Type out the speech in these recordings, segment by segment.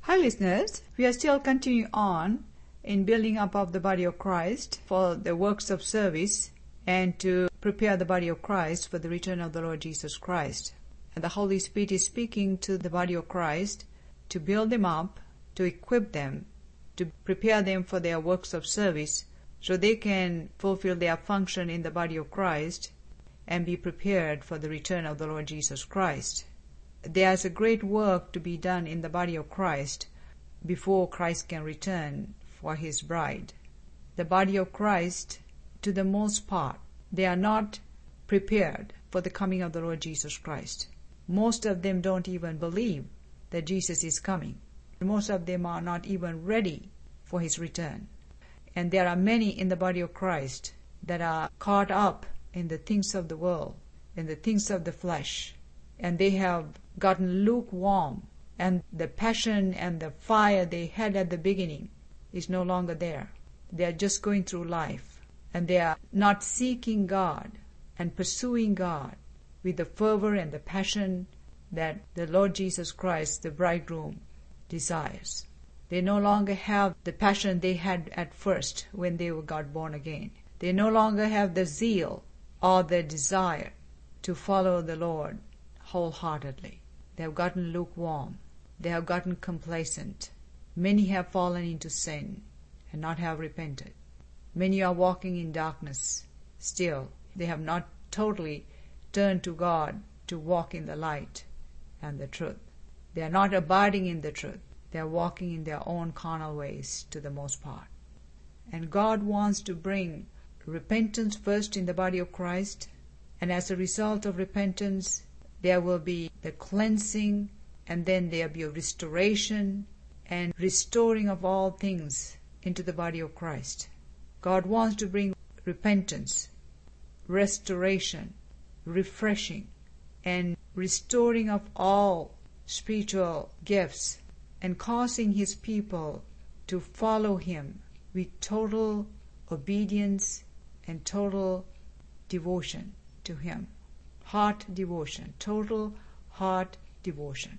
Hi listeners, we are still continuing on in building up of the body of Christ for the works of service and to prepare the body of Christ for the return of the Lord Jesus Christ. And the Holy Spirit is speaking to the body of Christ to build them up, to equip them, to prepare them for their works of service so they can fulfill their function in the body of Christ and be prepared for the return of the Lord Jesus Christ. There's a great work to be done in the body of Christ before Christ can return for his bride. The body of Christ, to the most part, they are not prepared for the coming of the Lord Jesus Christ. Most of them don't even believe that Jesus is coming. Most of them are not even ready for his return. And there are many in the body of Christ that are caught up in the things of the world, in the things of the flesh, and they have gotten lukewarm, and the passion and the fire they had at the beginning is no longer there. They are just going through life, and they are not seeking God and pursuing God with the fervor and the passion that the Lord Jesus Christ, the bridegroom, desires. They no longer have the passion they had at first when they got born again. They no longer have the zeal or the desire to follow the Lord wholeheartedly. They have gotten lukewarm. They have gotten complacent. Many have fallen into sin and not have repented. Many are walking in darkness still. They have not totally turned to God to walk in the light and the truth. They are not abiding in the truth. They are walking in their own carnal ways to the most part. And God wants to bring repentance first in the body of Christ, and as a result of repentance, there will be the cleansing, and then there will be a restoration and restoring of all things into the body of Christ. God wants to bring repentance, restoration, refreshing, and restoring of all spiritual gifts, and causing his people to follow him with total obedience and total devotion to him. Heart devotion, total heart devotion.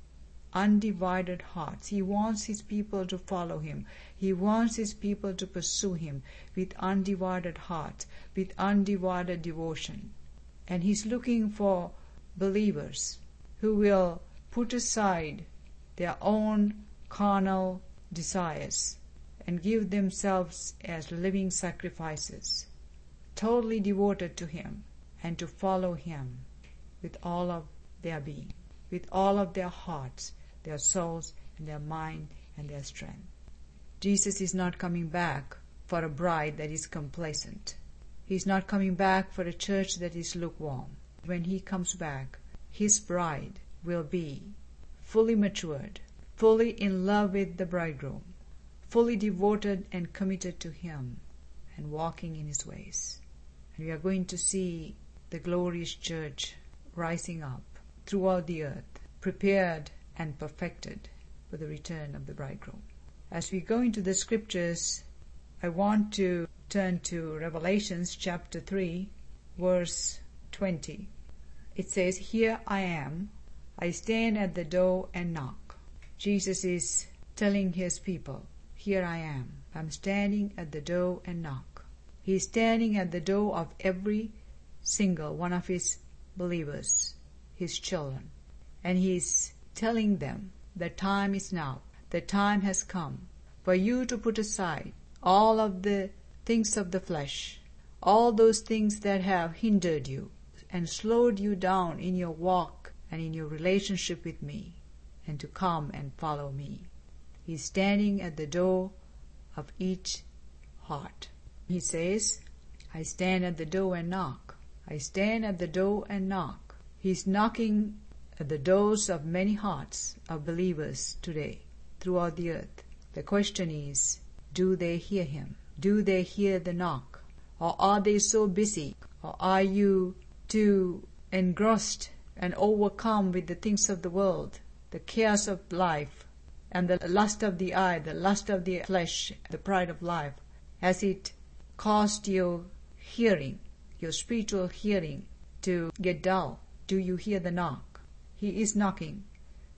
Undivided hearts. He wants his people to follow him. He wants his people to pursue him with undivided hearts, with undivided devotion. And he's looking for believers who will put aside their own carnal desires and give themselves as living sacrifices, totally devoted to him, and to follow him with all of their being, with all of their hearts, their souls, and their mind, and their strength. Jesus is not coming back for a bride that is complacent. He's not coming back for a church that is lukewarm. When he comes back, his bride will be fully matured, fully in love with the bridegroom, fully devoted and committed to him, and walking in his ways. And we are going to see the glorious church rising up throughout the earth, prepared and perfected for the return of the bridegroom. As we go into the scriptures, I want to turn to Revelations chapter 3, verse 20. It says, "Here I am. I stand at the door and knock." Jesus is telling his people, here I am. I'm standing at the door and knock. He's standing at the door of every single one of his believers, his children. And he's telling them the time is now. The time has come for you to put aside all of the things of the flesh, all those things that have hindered you and slowed you down in your walk and in your relationship with me, and to come and follow me. He's standing at the door of each heart. He says, I stand at the door and knock. I stand at the door and knock. He's knocking at the doors of many hearts of believers today throughout the earth. The question is, do they hear him? Do they hear the knock? Or are they so busy? Or are you too engrossed and overcome with the things of the world, the cares of life, and the lust of the eye, the lust of the flesh, the pride of life? Has it caused your hearing, your spiritual hearing, to get dull? Do you hear the knock? He is knocking.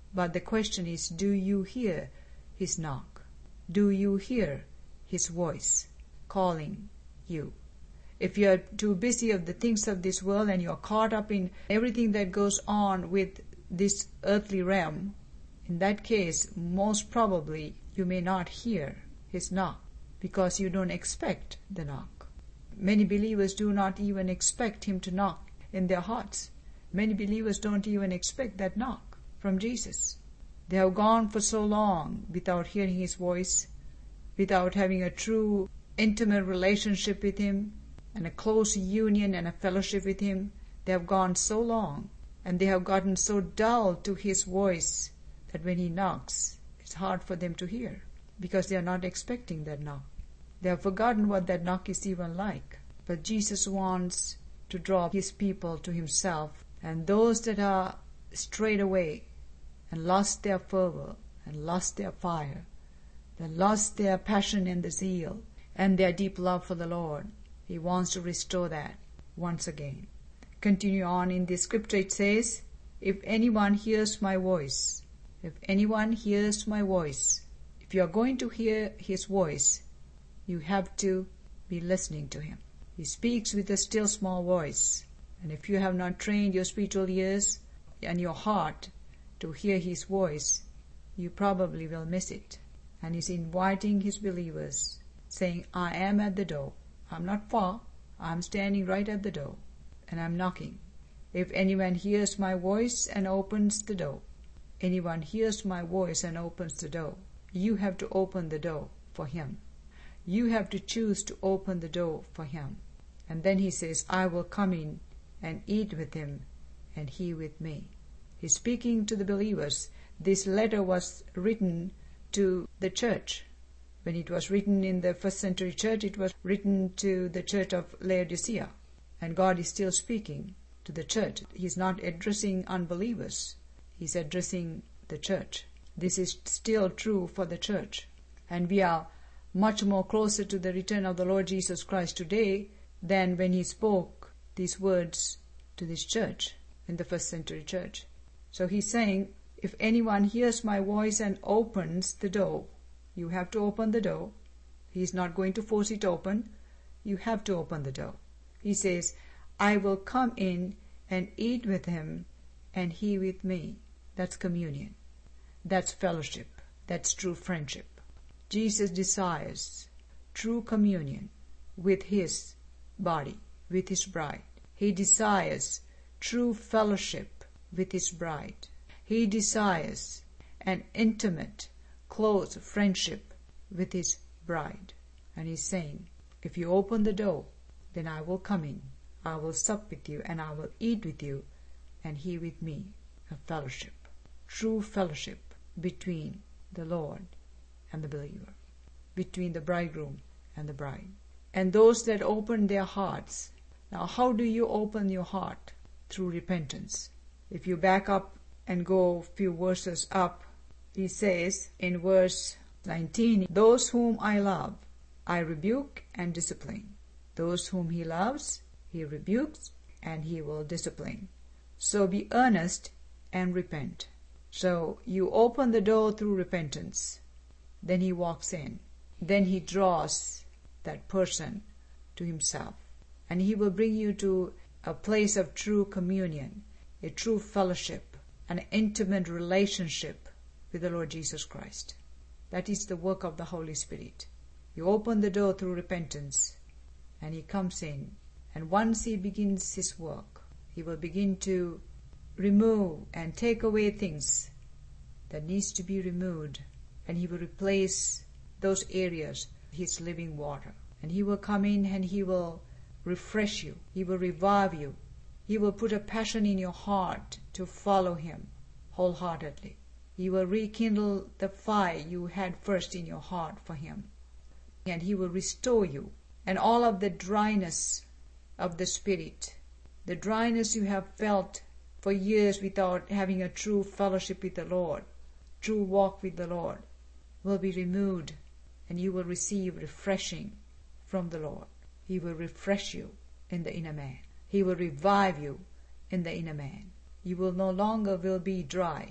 But the question is, do you hear his knock? Do you hear his voice calling you? If you are too busy of the things of this world and you are caught up in everything that goes on with this earthly realm, in that case, most probably you may not hear his knock because you don't expect the knock. Many believers do not even expect him to knock in their hearts. Many believers don't even expect that knock from Jesus. They have gone for so long without hearing his voice, without having a true intimate relationship with him, and a close union and a fellowship with him. They have gone so long, and they have gotten so dull to his voice that when he knocks, it's hard for them to hear because they are not expecting that knock. They have forgotten what that knock is even like. But Jesus wants to draw his people to himself, and those that are strayed away and lost their fervor and lost their fire, that lost their passion and the zeal and their deep love for the Lord, he wants to restore that once again. Continue on in the scripture, it says, if anyone hears my voice, if anyone hears my voice, if you are going to hear his voice, you have to be listening to him. He speaks with a still small voice. And if you have not trained your spiritual ears and your heart to hear his voice, you probably will miss it. And he's inviting his believers, saying, I am at the door. I'm not far. I'm standing right at the door, and I'm knocking. If anyone hears my voice and opens the door, anyone hears my voice and opens the door, you have to open the door for him. You have to choose to open the door for him. And then he says, I will come in and eat with him and he with me. He's speaking to the believers. This letter was written to the church. When it was written in the first century church, it was written to the church of Laodicea. And God is still speaking to the church. He's not addressing unbelievers. He's addressing the church. This is still true for the church. And we are much more closer to the return of the Lord Jesus Christ today than when he spoke these words to this church in the first century church. So he's saying, if anyone hears my voice and opens the door, you have to open the door. He's not going to force it open. You have to open the door. He says, I will come in and eat with him and he with me. That's communion. That's fellowship. That's true friendship. Jesus desires true communion with his body, with his bride. He desires true fellowship with his bride. He desires an intimate, close friendship with his bride. And he's saying, if you open the door, then I will come in. I will sup with you and I will eat with you and he with me. A fellowship. True fellowship between the Lord and the believer. Between the bridegroom and the bride. And those that open their hearts. Now, how do you open your heart? Through repentance. If you back up and go a few verses up, he says in verse 19, those whom I love, I rebuke and discipline. Those whom he loves, he rebukes and he will discipline. So be earnest and repent. So you open the door through repentance. Then he walks in. Then he draws that person to himself. And he will bring you to a place of true communion, a true fellowship, an intimate relationship with the Lord Jesus Christ. That is the work of the Holy Spirit. You open the door through repentance and he comes in. And once he begins his work, he will begin to remove and take away things that needs to be removed. And he will replace those areas with his living water. And he will come in and he will refresh you. He will revive you. He will put a passion in your heart to follow him wholeheartedly. He will rekindle the fire you had first in your heart for him. And he will restore you. And all of the dryness of the spirit, the dryness you have felt for years without having a true fellowship with the Lord, true walk with the Lord, will be removed and you will receive refreshing from the Lord. He will refresh you in the inner man. He will revive you in the inner man. You will no longer will be dry.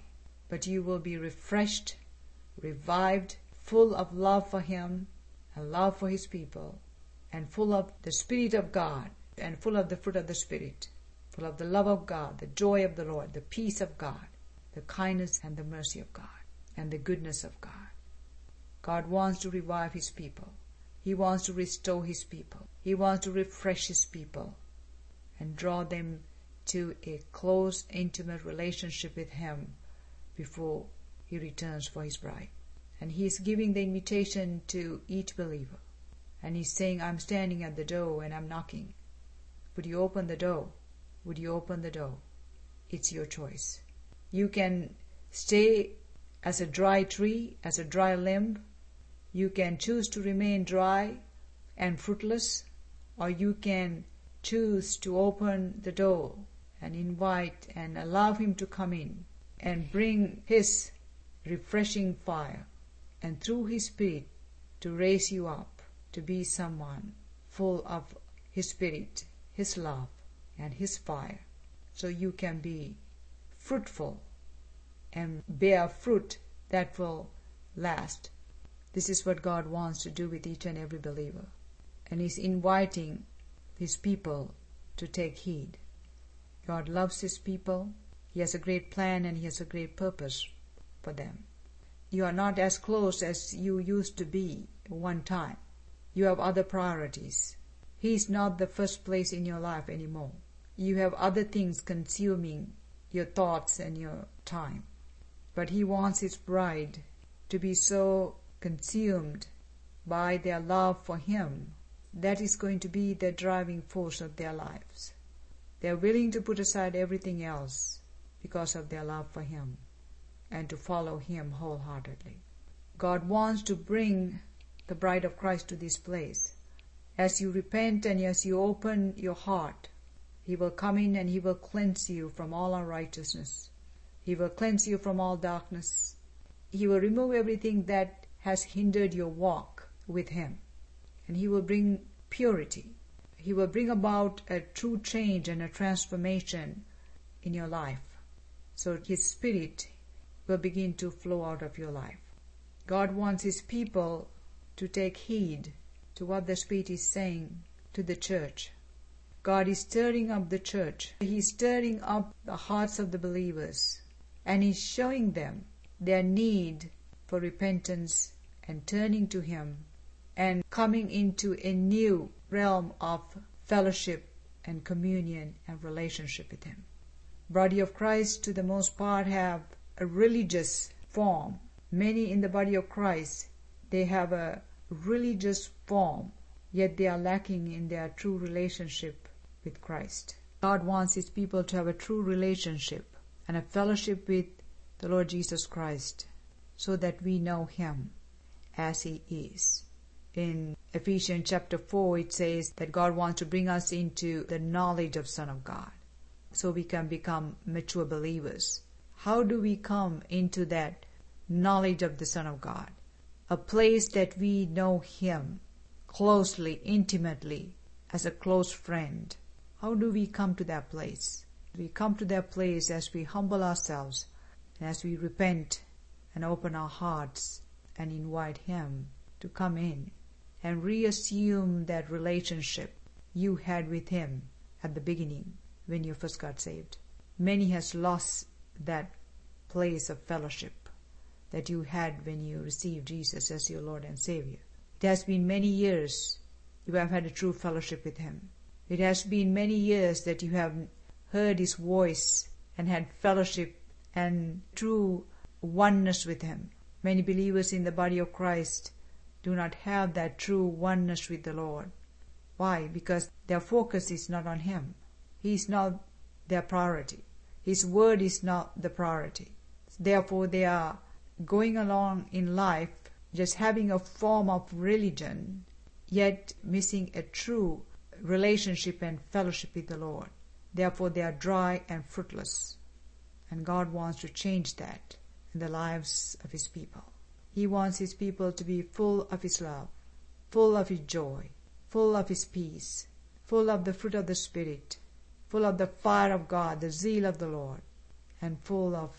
but you will be refreshed, revived, full of love for Him and love for His people, and full of the Spirit of God and full of the fruit of the Spirit, full of the love of God, the joy of the Lord, the peace of God, the kindness and the mercy of God, and the goodness of God. God wants to revive His people. He wants to restore His people. He wants to refresh His people and draw them to a close, intimate relationship with Him before He returns for His bride. And He is giving the invitation to each believer. And He's saying, I'm standing at the door and I'm knocking. Would you open the door? Would you open the door? It's your choice. You can stay as a dry tree, as a dry limb. You can choose to remain dry and fruitless, or you can choose to open the door and invite and allow Him to come in and bring His refreshing fire, and through His Spirit to raise you up to be someone full of His Spirit, His love, and His fire, so you can be fruitful and bear fruit that will last. This is what God wants to do with each and every believer. And He's inviting His people to take heed. God loves His people. He has a great plan and He has a great purpose for them. You are not as close as you used to be one time. You have other priorities. He is not the first place in your life anymore. You have other things consuming your thoughts and your time. But He wants His bride to be so consumed by their love for Him that is going to be the driving force of their lives. They are willing to put aside everything else because of their love for Him and to follow Him wholeheartedly. God wants to bring the bride of Christ to this place. As you repent and as you open your heart, He will come in and He will cleanse you from all unrighteousness. He will cleanse you from all darkness. He will remove everything that has hindered your walk with Him. And He will bring purity. He will bring about a true change and a transformation in your life. So His Spirit will begin to flow out of your life. God wants His people to take heed to what the Spirit is saying to the church. God is stirring up the church. He's stirring up the hearts of the believers. And He's showing them their need for repentance and turning to Him and coming into a new realm of fellowship and communion and relationship with Him. Body of Christ, to the most part, have a religious form. Many in the body of Christ, they have a religious form, yet they are lacking in their true relationship with Christ. God wants His people to have a true relationship and a fellowship with the Lord Jesus Christ, so that we know Him as He is. In Ephesians chapter 4, it says that God wants to bring us into the knowledge of Son of God, so we can become mature believers. How do we come into that knowledge of the Son of God? A place that we know Him closely, intimately, as a close friend. How do we come to that place? We come to that place as we humble ourselves, and as we repent and open our hearts and invite Him to come in and reassume that relationship you had with Him at the beginning when you first got saved. Many has lost that place of fellowship that you had when you received Jesus as your Lord and Savior. It has been many years you have had a true fellowship with Him. It has been many years that you have heard His voice and had fellowship and true oneness with Him. Many believers in the body of Christ do not have that true oneness with the Lord. Why? Because their focus is not on Him. He is not their priority. His word is not the priority. Therefore, they are going along in life just having a form of religion, yet missing a true relationship and fellowship with the Lord. Therefore, they are dry and fruitless. And God wants to change that in the lives of His people. He wants His people to be full of His love, full of His joy, full of His peace, full of the fruit of the Spirit, full of the fire of God, the zeal of the Lord, and full of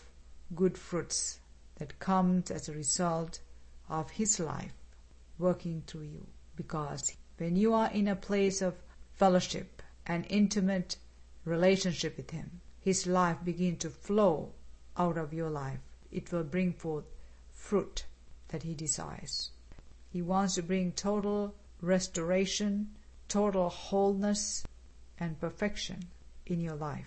good fruits that comes as a result of His life working through you. Because when you are in a place of fellowship and intimate relationship with Him, His life begins to flow out of your life. It will bring forth fruit that He desires. He wants to bring total restoration, total wholeness, and perfection in your life.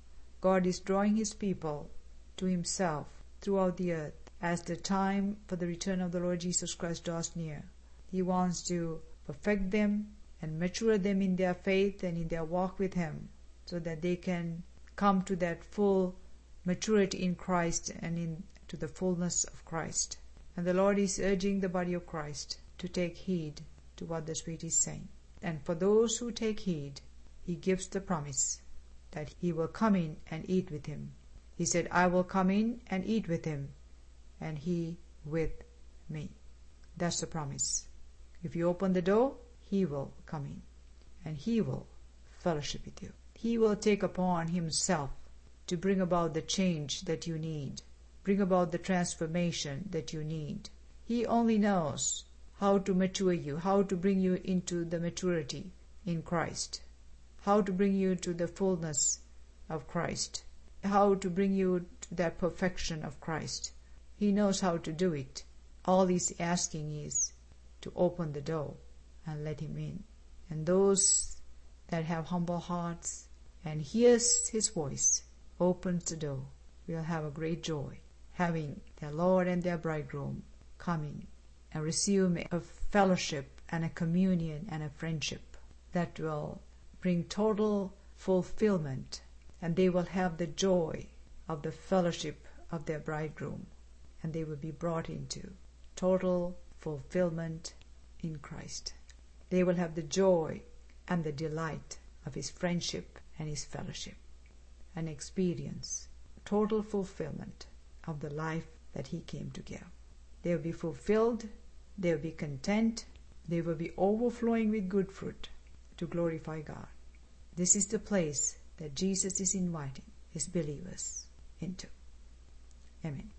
God is drawing His people to Himself throughout the earth as the time for the return of the Lord Jesus Christ draws near. He wants to perfect them and mature them in their faith and in their walk with Him, so that they can come to that full maturity in Christ and into the fullness of Christ. And the Lord is urging the body of Christ to take heed to what the Spirit is saying. And for those who take heed, He gives the promise that He will come in and eat with Him. He said, I will come in and eat with Him, and He with me. That's the promise. If you open the door, He will come in, and He will fellowship with you. He will take upon Himself to bring about the change that you need, bring about the transformation that you need. He only knows how to mature you, how to bring you into the maturity in Christ, how to bring you to the fullness of Christ, how to bring you to that perfection of Christ. He knows how to do it. All He's asking is to open the door and let Him in. And those that have humble hearts and hears His voice, opens the door, will have a great joy, having their Lord and their bridegroom coming and receive a fellowship and a communion and a friendship that will bring total fulfillment, and they will have the joy of the fellowship of their bridegroom, and they will be brought into total fulfillment in Christ. They will have the joy and the delight of His friendship and His fellowship, and experience total fulfillment of the life that He came to give. They will be fulfilled, they will be content, they will be overflowing with good fruit to glorify God. This is the place that Jesus is inviting His believers into. Amen.